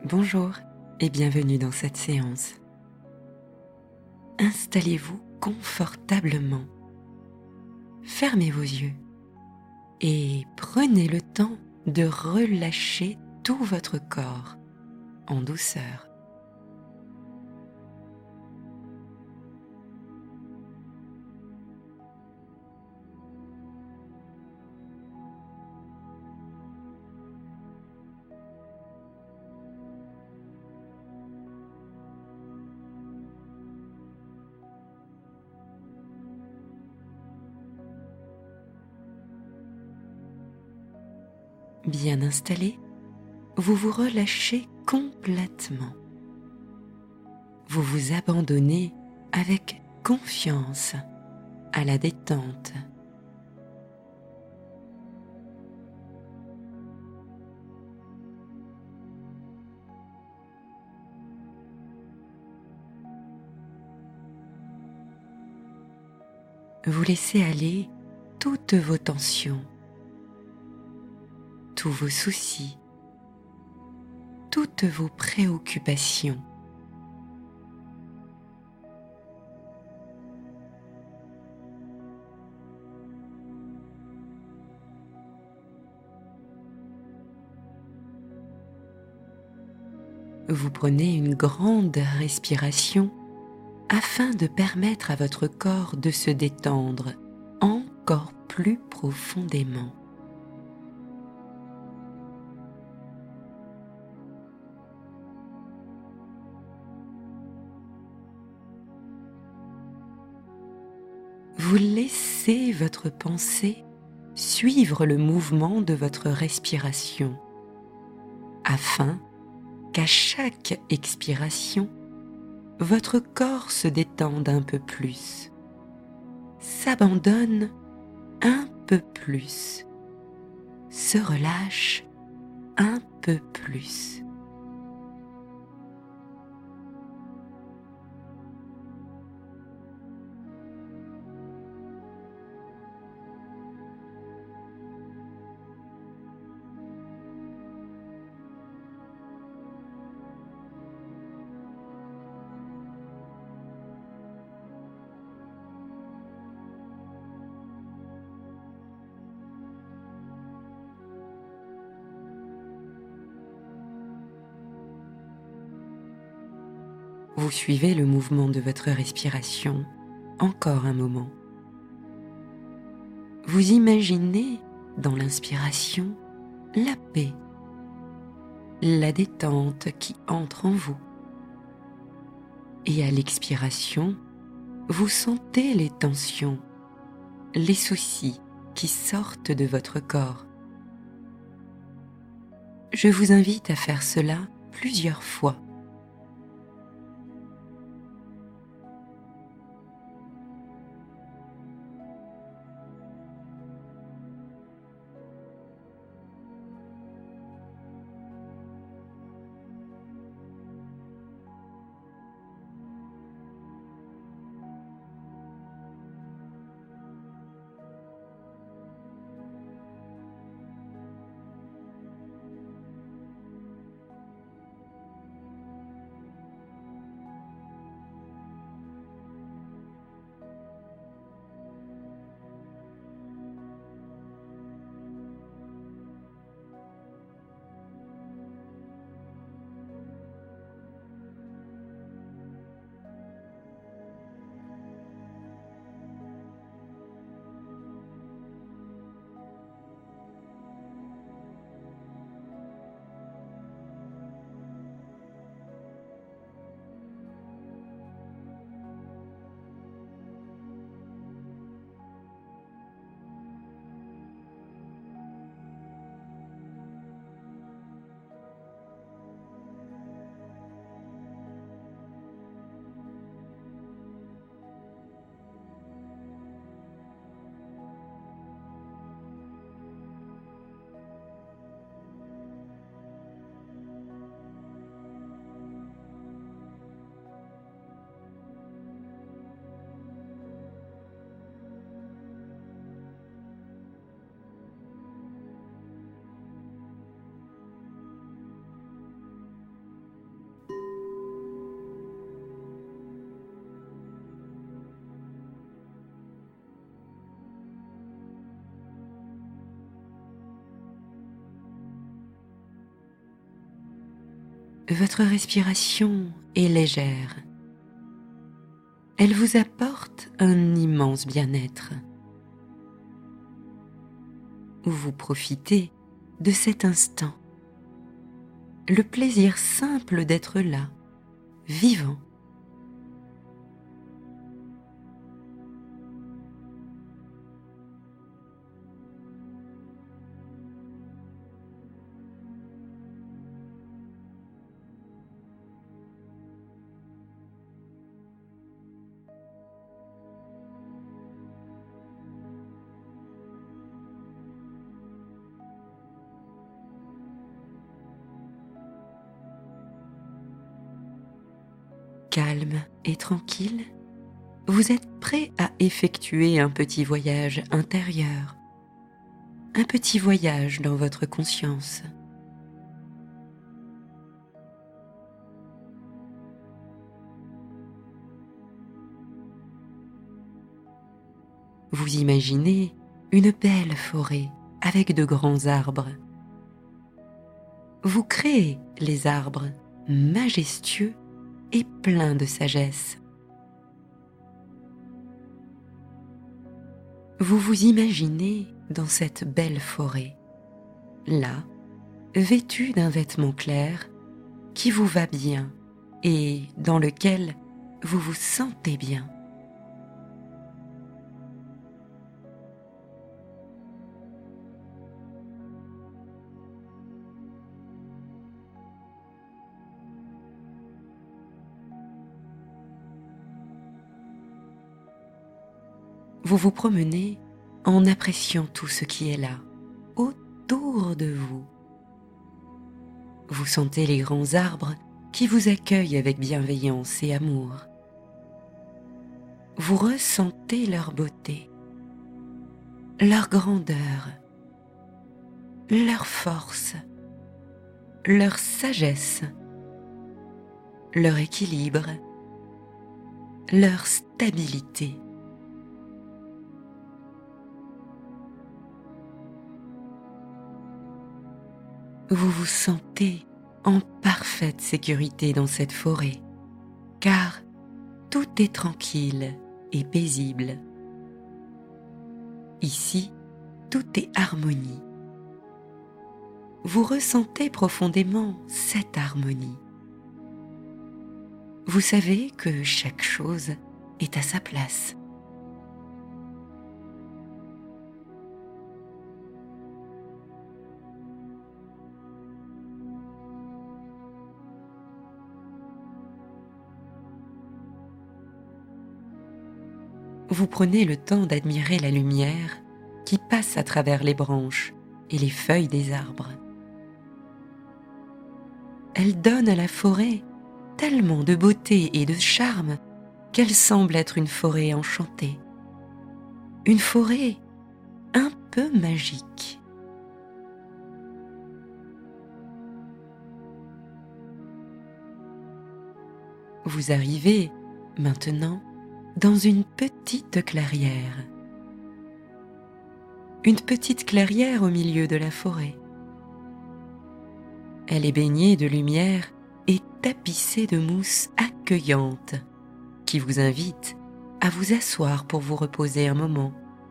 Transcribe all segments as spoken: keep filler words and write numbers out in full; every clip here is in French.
Bonjour et bienvenue dans cette séance. Installez-vous confortablement. Fermez vos yeux et prenez le temps de relâcher tout votre corps en douceur. Bien installé, vous vous relâchez complètement. Vous vous abandonnez avec confiance à la détente. Vous laissez aller toutes vos tensions, tous vos soucis, toutes vos préoccupations. Vous prenez une grande respiration afin de permettre à votre corps de se détendre encore plus profondément. Vous laissez votre pensée suivre le mouvement de votre respiration afin qu'à chaque expiration, votre corps se détende un peu plus, s'abandonne un peu plus, se relâche un peu plus. Vous suivez le mouvement de votre respiration encore un moment. Vous imaginez dans l'inspiration la paix, la détente qui entre en vous. Et à l'expiration, vous sentez les tensions, les soucis qui sortent de votre corps. Je vous invite à faire cela plusieurs fois. votre respiration est légère. Elle vous apporte un immense bien-être. Vous profitez de cet instant, le plaisir simple d'être là, vivant. Calme et tranquille, vous êtes prêt à effectuer un petit voyage intérieur, un petit voyage dans votre conscience. Vous imaginez une belle forêt avec de grands arbres. Vous créez les arbres majestueux et pleins de sagesse. Vous vous imaginez dans cette belle forêt, là, vêtu d'un vêtement clair qui vous va bien et dans lequel vous vous sentez bien. Vous vous promenez en appréciant tout ce qui est là, autour de vous. Vous sentez les grands arbres qui vous accueillent avec bienveillance et amour. Vous ressentez leur beauté, leur grandeur, leur force, leur sagesse, leur équilibre, leur stabilité. Vous vous sentez en parfaite sécurité dans cette forêt, car tout est tranquille et paisible. Ici, tout est harmonie. Vous ressentez profondément cette harmonie. Vous savez que chaque chose est à sa place. Vous prenez le temps d'admirer la lumière qui passe à travers les branches et les feuilles des arbres. Elle donne à la forêt tellement de beauté et de charme qu'elle semble être une forêt enchantée, une forêt un peu magique. Vous arrivez maintenant dans une petite clairière. Une petite clairière au milieu de la forêt. Elle est baignée de lumière et tapissée de mousse accueillante qui vous invite à vous asseoir pour vous reposer un moment.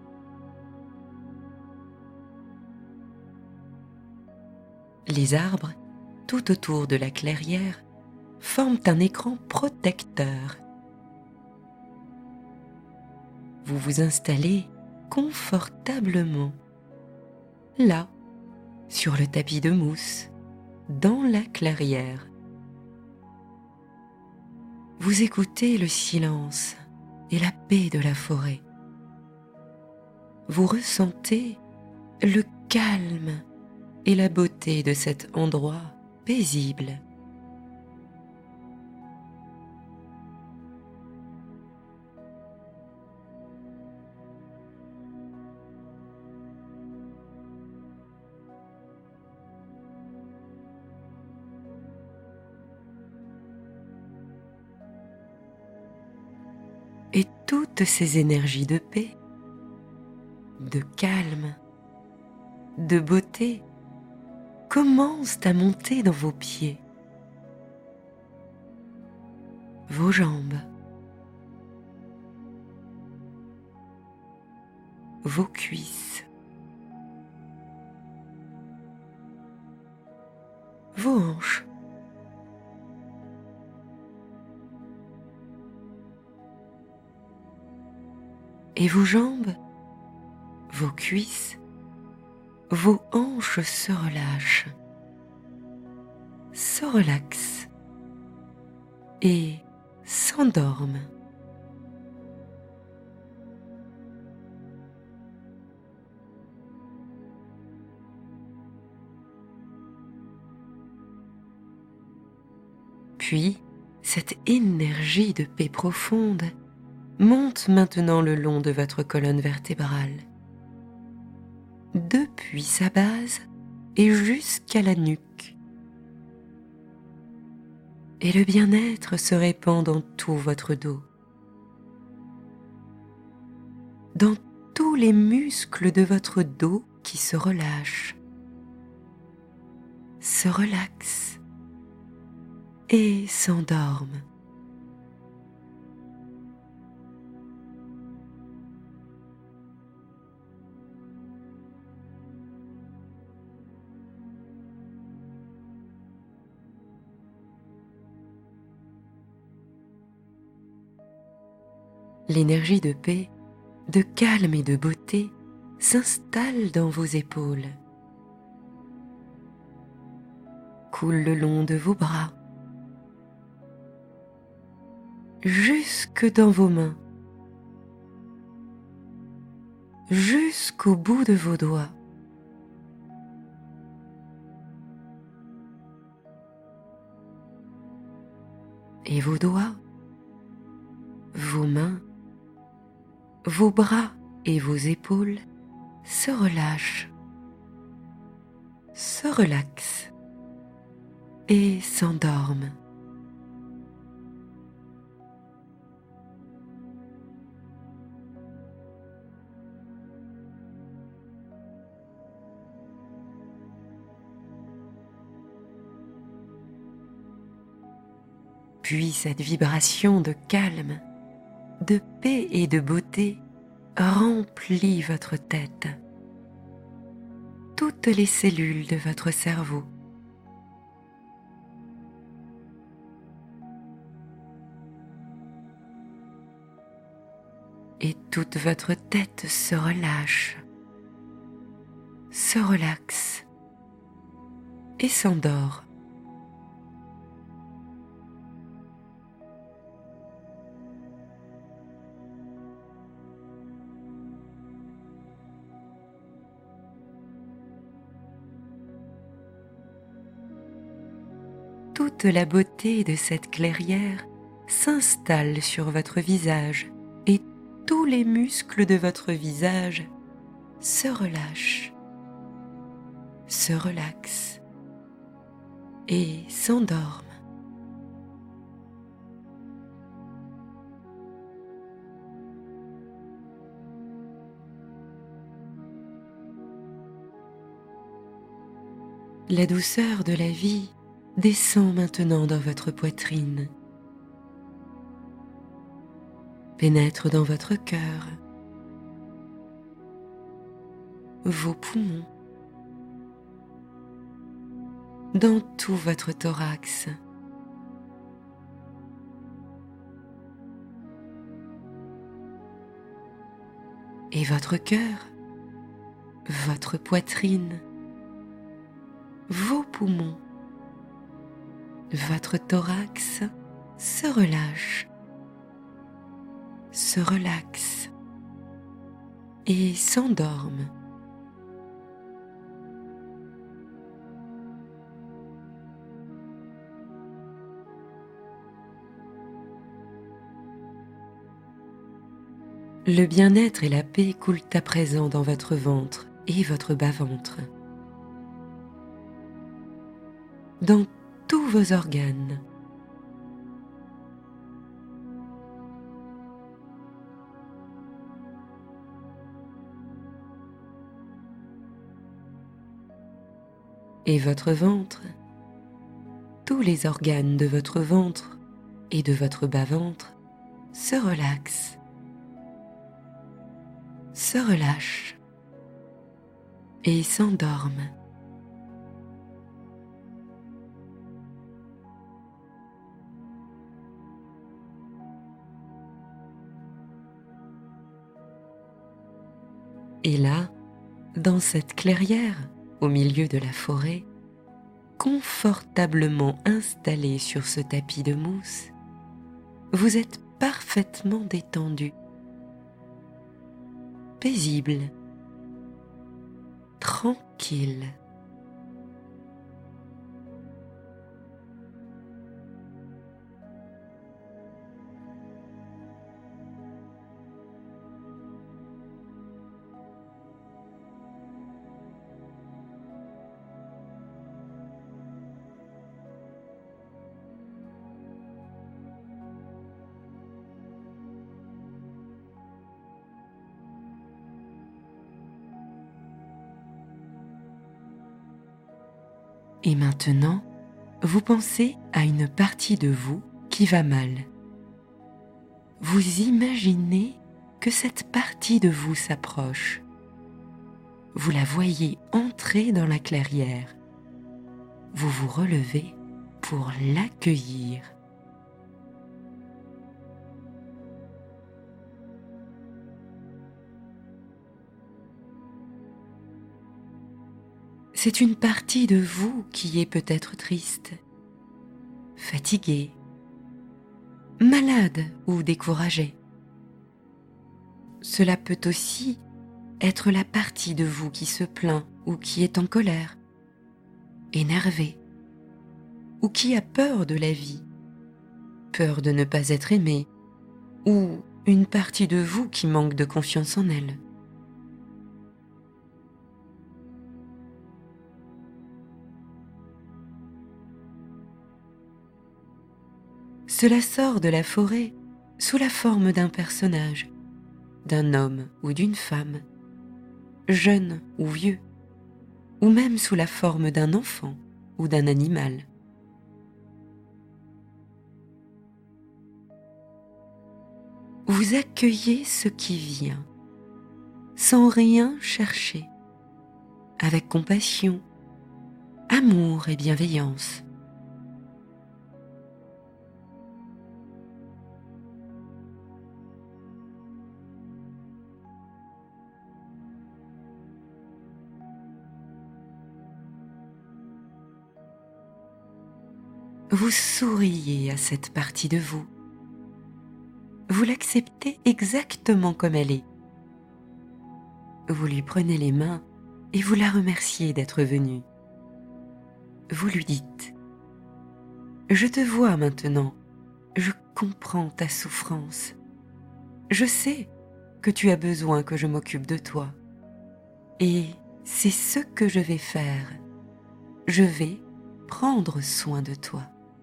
Les arbres, tout autour de la clairière, forment un écran protecteur. Vous vous installez confortablement, là, sur le tapis de mousse, dans la clairière. Vous écoutez le silence et la paix de la forêt. Vous ressentez le calme et la beauté de cet endroit paisible. Et toutes ces énergies de paix, de calme, de beauté commencent à monter dans vos pieds, vos jambes, vos cuisses, vos hanches, et vos jambes, vos cuisses, vos hanches se relâchent, se relaxent et s'endorment. Puis, cette énergie de paix profonde monte maintenant le long de votre colonne vertébrale, depuis sa base et jusqu'à la nuque. Et le bien-être se répand dans tout votre dos, dans tous les muscles de votre dos qui se relâchent, se relaxent et s'endorment. L'énergie de paix, de calme et de beauté s'installe dans vos épaules, coule le long de vos bras, jusque dans vos mains, jusqu'au bout de vos doigts. Et vos doigts, vos mains, vos bras et vos épaules se relâchent, se relaxent et s'endorment. Puis cette vibration de calme, de paix et de beauté remplit votre tête, toutes les cellules de votre cerveau. Et toute votre tête se relâche, se relaxe et s'endort. Toute la beauté de cette clairière s'installe sur votre visage et tous les muscles de votre visage se relâchent, se relaxent et s'endorment. La douceur de la vie descend maintenant dans votre poitrine, pénètre dans votre cœur, vos poumons, dans tout votre thorax. Et votre cœur, votre poitrine, vos poumons, votre thorax se relâche, se relaxe et s'endorme. Le bien-être et la paix coulent à présent dans votre ventre et votre bas-ventre, dans tous vos organes. Et votre ventre, tous les organes de votre ventre et de votre bas-ventre se relaxent, se relâchent et s'endorment. Et là, dans cette clairière, au milieu de la forêt, confortablement installé sur ce tapis de mousse, vous êtes parfaitement détendu, paisible, tranquille. Et maintenant, vous pensez à une partie de vous qui va mal. Vous imaginez que cette partie de vous s'approche. Vous la voyez entrer dans la clairière. Vous vous relevez pour l'accueillir. C'est une partie de vous qui est peut-être triste, fatiguée, malade ou découragée. Cela peut aussi être la partie de vous qui se plaint ou qui est en colère, énervée, ou qui a peur de la vie, peur de ne pas être aimée, ou une partie de vous qui manque de confiance en elle. Cela sort de la forêt sous la forme d'un personnage, d'un homme ou d'une femme, jeune ou vieux, ou même sous la forme d'un enfant ou d'un animal. Vous accueillez ce qui vient, sans rien chercher, avec compassion, amour et bienveillance. Vous souriez à cette partie de vous. Vous l'acceptez exactement comme elle est. Vous lui prenez les mains et vous la remerciez d'être venue. Vous lui dites « Je te vois maintenant, je comprends ta souffrance. Je sais que tu as besoin que je m'occupe de toi. Et c'est ce que je vais faire. Je vais prendre soin de toi. »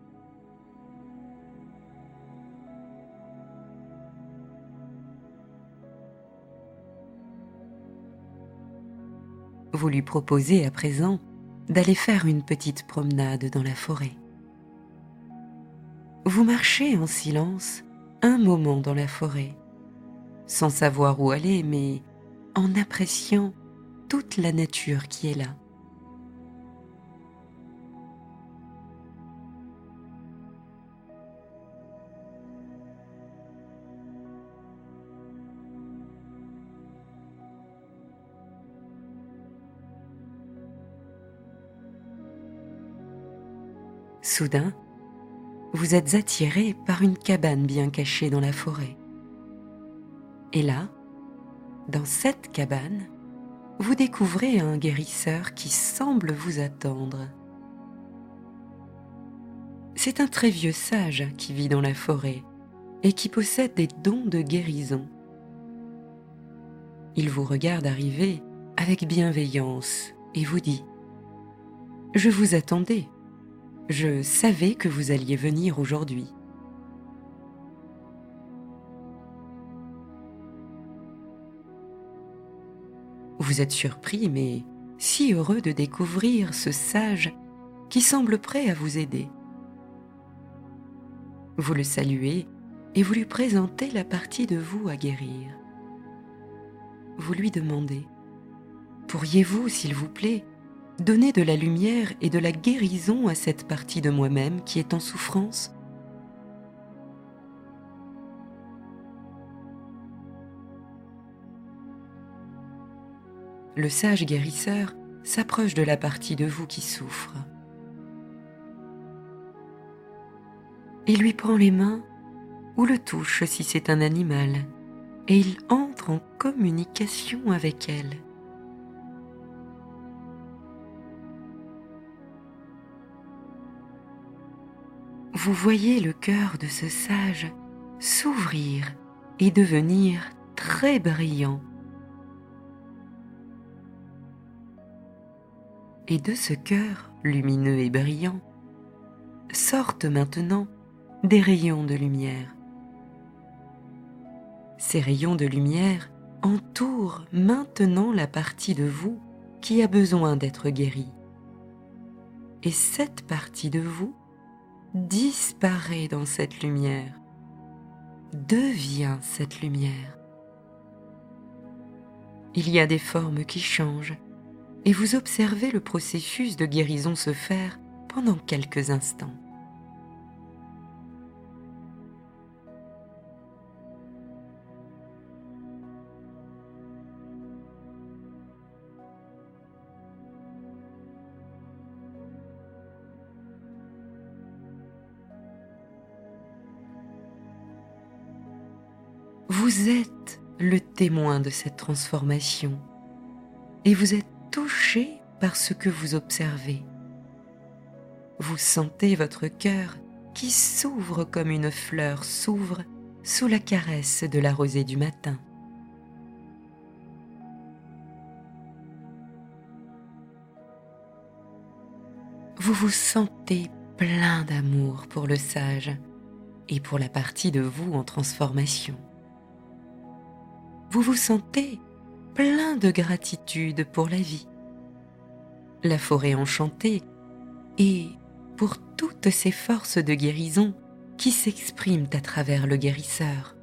Vous lui proposez à présent d'aller faire une petite promenade dans la forêt. Vous marchez en silence un moment dans la forêt, sans savoir où aller, mais en appréciant toute la nature qui est là. Soudain, vous êtes attiré par une cabane bien cachée dans la forêt. Et là, dans cette cabane, vous découvrez un guérisseur qui semble vous attendre. C'est un très vieux sage qui vit dans la forêt et qui possède des dons de guérison. Il vous regarde arriver avec bienveillance et vous dit « Je vous attendais. Je savais que vous alliez venir aujourd'hui. » Vous êtes surpris, mais si heureux de découvrir ce sage qui semble prêt à vous aider. Vous le saluez et vous lui présentez la partie de vous à guérir. Vous lui demandez: pourriez-vous, s'il vous plaît, donner de la lumière et de la guérison à cette partie de moi-même qui est en souffrance? Le sage guérisseur s'approche de la partie de vous qui souffre et lui prend les mains ou le touche si c'est un animal, et il entre en communication avec elle. Vous voyez le cœur de ce sage s'ouvrir et devenir très brillant. Et de ce cœur lumineux et brillant sortent maintenant des rayons de lumière. Ces rayons de lumière entourent maintenant la partie de vous qui a besoin d'être guérie. Et cette partie de vous disparaît dans cette lumière, devient cette lumière. Il y a des formes qui changent et vous observez le processus de guérison se faire pendant quelques instants. Vous êtes le témoin de cette transformation et vous êtes touché par ce que vous observez. Vous sentez votre cœur qui s'ouvre comme une fleur s'ouvre sous la caresse de la rosée du matin. Vous vous sentez plein d'amour pour le sage et pour la partie de vous en transformation. Vous vous sentez plein de gratitude pour la vie, la forêt enchantée et pour toutes ces forces de guérison qui s'expriment à travers le guérisseur.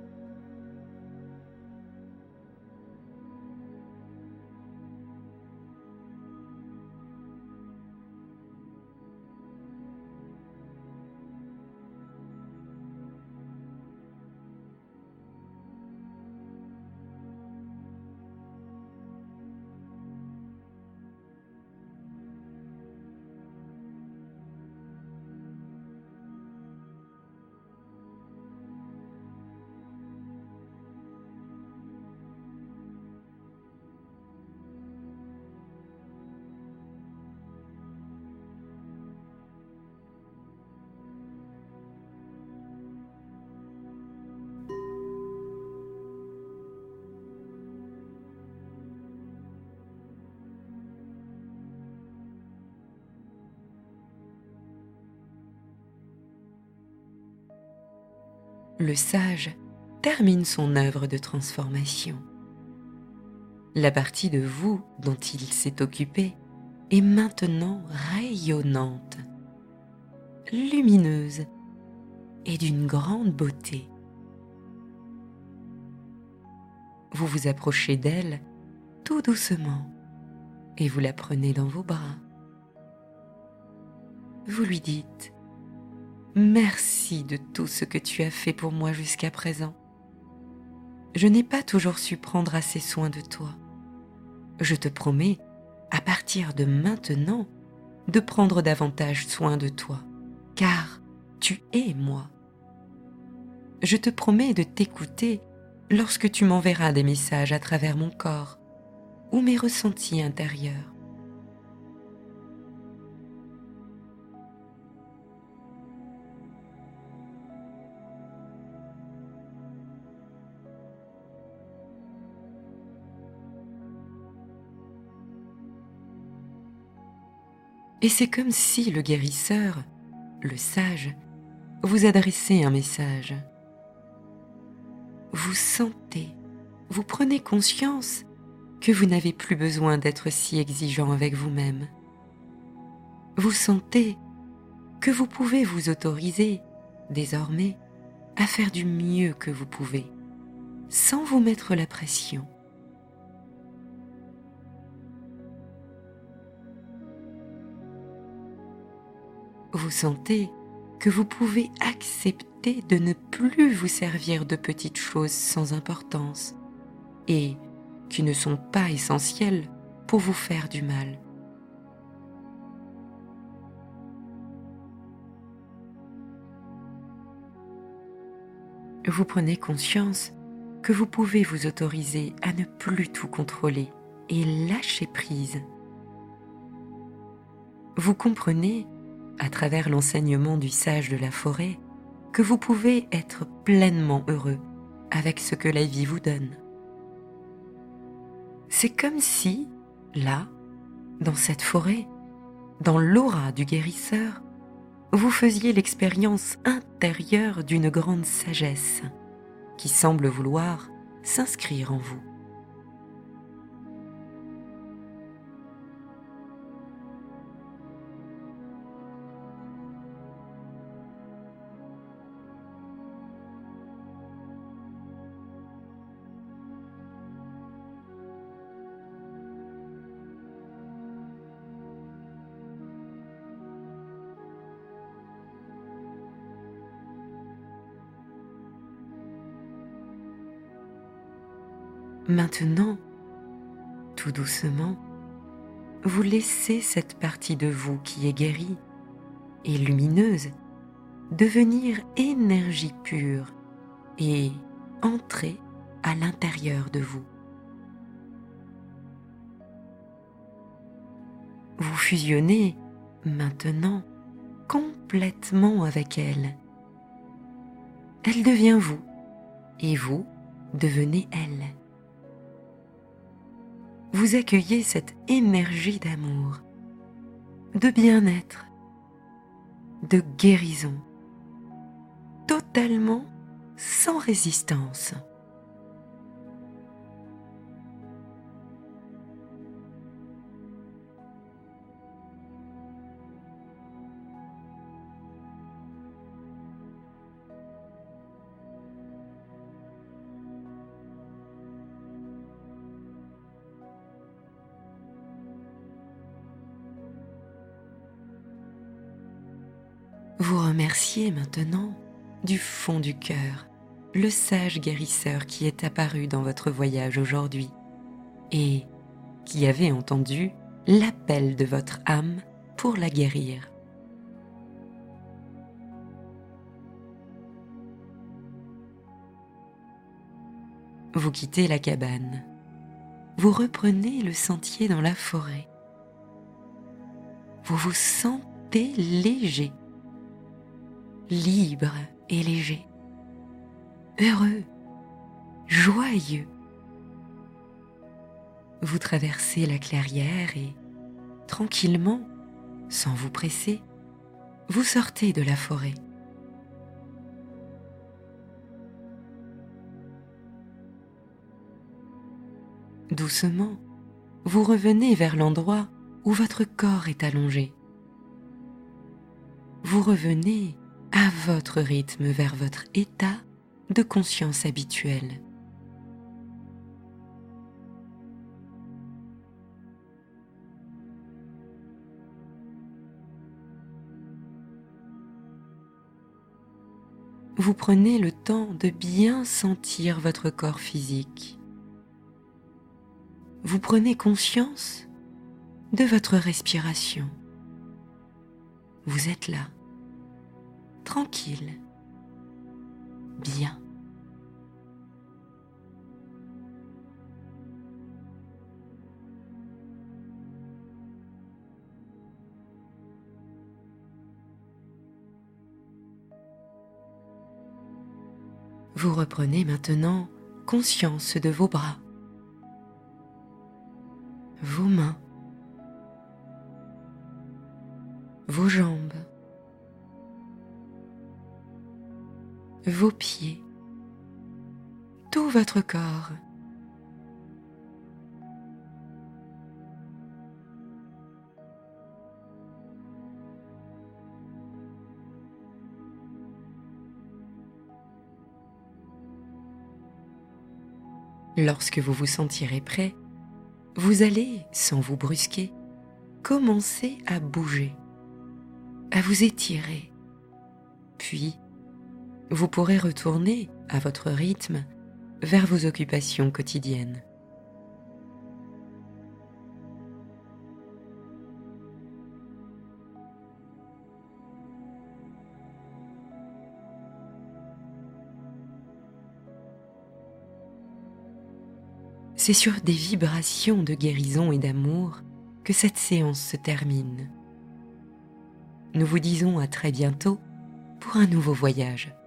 Le sage termine son œuvre de transformation. La partie de vous dont il s'est occupé est maintenant rayonnante, lumineuse et d'une grande beauté. Vous vous approchez d'elle tout doucement et vous la prenez dans vos bras. Vous lui dites: merci de tout ce que tu as fait pour moi jusqu'à présent. Je n'ai pas toujours su prendre assez soin de toi. Je te promets, à partir de maintenant, de prendre davantage soin de toi, car tu es moi. Je te promets de t'écouter lorsque tu m'enverras des messages à travers mon corps ou mes ressentis intérieurs. Et c'est comme si le guérisseur, le sage, vous adressait un message. Vous sentez, vous prenez conscience que vous n'avez plus besoin d'être si exigeant avec vous-même. Vous sentez que vous pouvez vous autoriser désormais à faire du mieux que vous pouvez, sans vous mettre la pression. Vous sentez que vous pouvez accepter de ne plus vous servir de petites choses sans importance et qui ne sont pas essentielles pour vous faire du mal. Vous prenez conscience que vous pouvez vous autoriser à ne plus tout contrôler et lâcher prise. Vous comprenez, à travers l'enseignement du sage de la forêt, que vous pouvez être pleinement heureux avec ce que la vie vous donne. C'est comme si, là, dans cette forêt, dans l'aura du guérisseur, vous faisiez l'expérience intérieure d'une grande sagesse qui semble vouloir s'inscrire en vous. Maintenant, tout doucement, vous laissez cette partie de vous qui est guérie et lumineuse devenir énergie pure et entrer à l'intérieur de vous. Vous fusionnez maintenant complètement avec elle. Elle devient vous et vous devenez elle. Vous accueillez cette énergie d'amour, de bien-être, de guérison, totalement sans résistance. Vous remerciez maintenant du fond du cœur le sage guérisseur qui est apparu dans votre voyage aujourd'hui et qui avait entendu l'appel de votre âme pour la guérir. Vous quittez la cabane. Vous reprenez le sentier dans la forêt. Vous vous sentez léger, libre et léger, heureux, joyeux. Vous traversez la clairière et, tranquillement, sans vous presser, vous sortez de la forêt. Doucement, vous revenez vers l'endroit où votre corps est allongé. Vous revenez à votre rythme vers votre état de conscience habituel. Vous prenez le temps de bien sentir votre corps physique. Vous prenez conscience de votre respiration. Vous êtes là, tranquille, bien. Vous reprenez maintenant conscience de vos bras, vos mains, vos jambes, vos pieds, tout votre corps. Lorsque vous vous sentirez prêt, vous allez, sans vous brusquer, commencer à bouger, à vous étirer. Puis, vous pourrez retourner à votre rythme vers vos occupations quotidiennes. C'est sur des vibrations de guérison et d'amour que cette séance se termine. Nous vous disons à très bientôt pour un nouveau voyage.